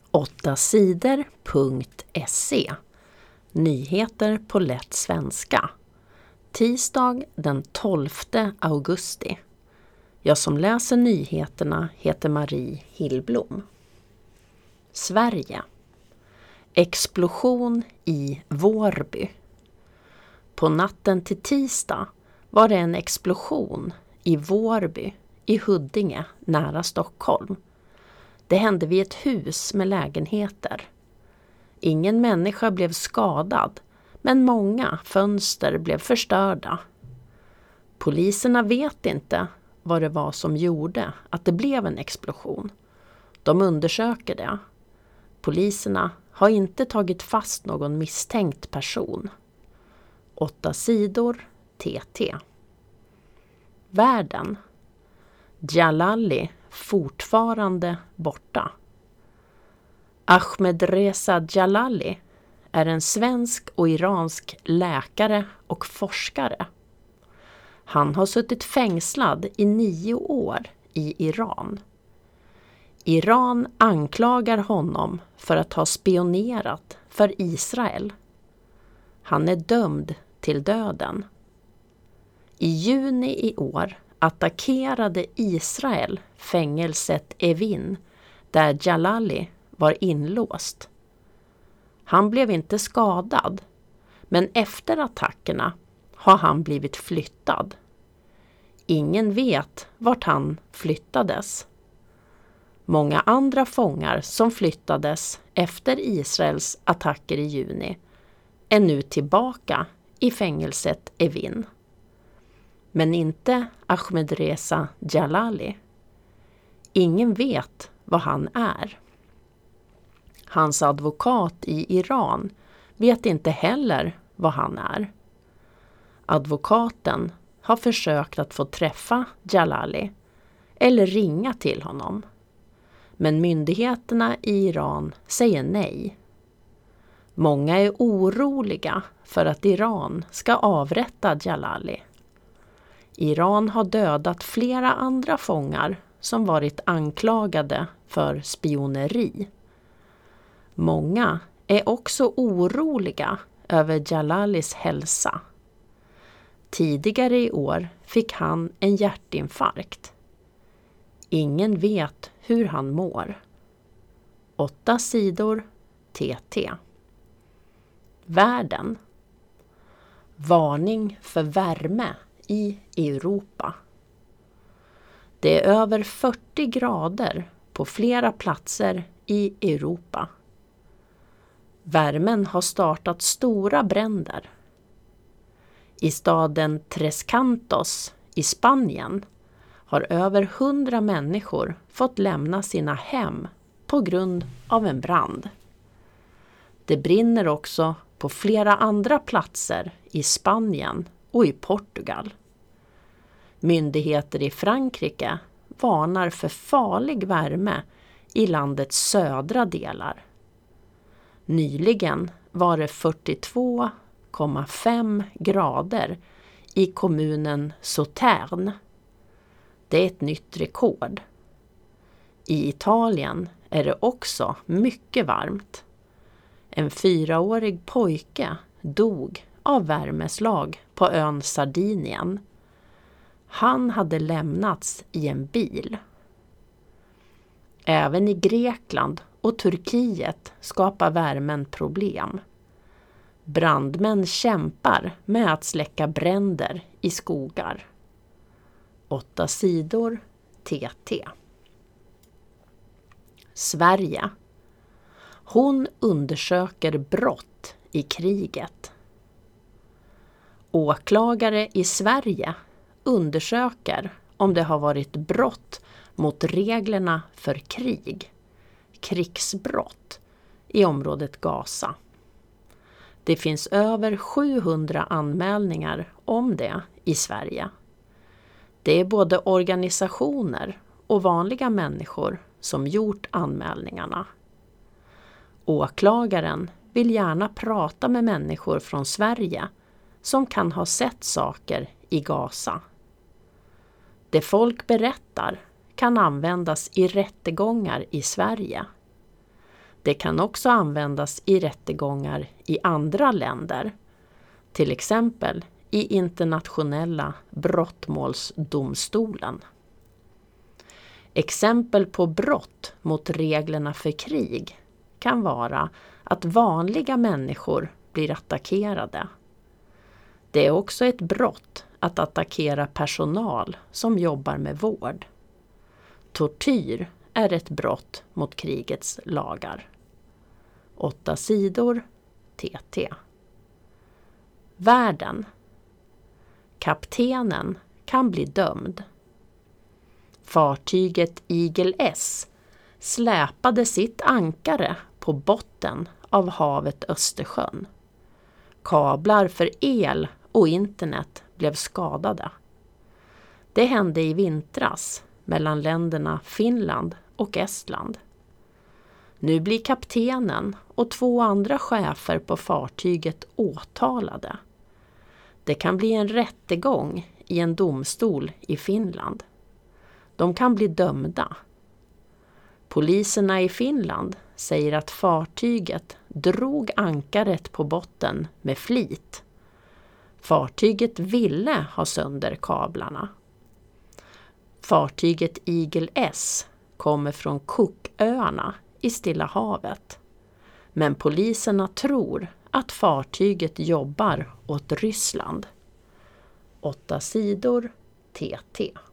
8sidor.se. Nyheter på lätt svenska. Tisdag den 12 augusti. Jag som läser nyheterna heter Marie Hillblom. Sverige. Explosion i Vårby. På natten till tisdag var det en explosion i Vårby i Huddinge nära Stockholm. Det hände vid ett hus med lägenheter. Ingen människa blev skadad, men många fönster blev förstörda. Poliserna vet inte vad det var som gjorde att det blev en explosion. De undersöker det. Poliserna har inte tagit fast någon misstänkt person. 8 sidor TT. Världen. Djalali fortfarande borta. Ahmadreza Djalali är en svensk och iransk läkare och forskare. Han har suttit fängslad i 9 år i Iran. Iran anklagar honom för att ha spionerat för Israel. Han är dömd till döden. I juni i år attackerade Israel fängelset Evin där Djalali var inlåst. Han blev inte skadad, men efter attackerna har han blivit flyttad. Ingen vet vart han flyttades. Många andra fångar som flyttades efter Israels attacker i juni är nu tillbaka i fängelset Evin. Men inte Ahmadreza Djalali. Ingen vet vad han är. Hans advokat i Iran vet inte heller vad han är. Advokaten har försökt att få träffa Djalali eller ringa till honom. Men myndigheterna i Iran säger nej. Många är oroliga för att Iran ska avrätta Djalali. Iran har dödat flera andra fångar som varit anklagade för spioneri. Många är också oroliga över Djalalis hälsa. Tidigare i år fick han en hjärtinfarkt. Ingen vet hur han mår. 8 sidor TT. Världen. Varning för värme i Europa. Det är över 40 grader på flera platser i Europa. Värmen har startat stora bränder. I staden Tres Cantos i Spanien har över 100 människor fått lämna sina hem på grund av en brand. Det brinner också på flera andra platser i Spanien och i Portugal. Myndigheter i Frankrike varnar för farlig värme i landets södra delar. Nyligen var det 42,5 grader i kommunen Sauternes. Det är ett nytt rekord. I Italien är det också mycket varmt. En 4-årig pojke dog av värmeslag på ön Sardinien. Han hade lämnats i en bil. Även i Grekland och Turkiet skapar värmen problem. Brandmän kämpar med att släcka bränder i skogar. 8 sidor TT. Sverige. Hon undersöker brott i kriget. Åklagare i Sverige undersöker om det har varit brott mot reglerna för krig, krigsbrott, i området Gaza. Det finns över 700 anmälningar om det i Sverige. Det är både organisationer och vanliga människor som gjort anmälningarna. Åklagaren vill gärna prata med människor från Sverige som kan ha sett saker i Gaza. Det folk berättar kan användas i rättegångar i Sverige. Det kan också användas i rättegångar i andra länder, till exempel i internationella brottmålsdomstolen. Exempel på brott mot reglerna för krig kan vara att vanliga människor blir attackerade. Det är också ett brott att attackera personal som jobbar med vård. Tortyr är ett brott mot krigets lagar. 8 sidor TT. Värden. Kaptenen kan bli dömd. Fartyget Eagle S släpade sitt ankare på botten av havet Östersjön. Kablar för el och internet blev skadade. Det hände i vintras mellan länderna Finland och Estland. Nu blir kaptenen och 2 andra chefer på fartyget åtalade. Det kan bli en rättegång i en domstol i Finland. De kan bli dömda. Poliserna i Finland säger att fartyget drog ankaret på botten med flit. Fartyget ville ha sönder kablarna. Fartyget Eagle S kommer från Cooköarna i Stilla havet. Men poliserna tror att fartyget jobbar åt Ryssland. 8 sidor TT.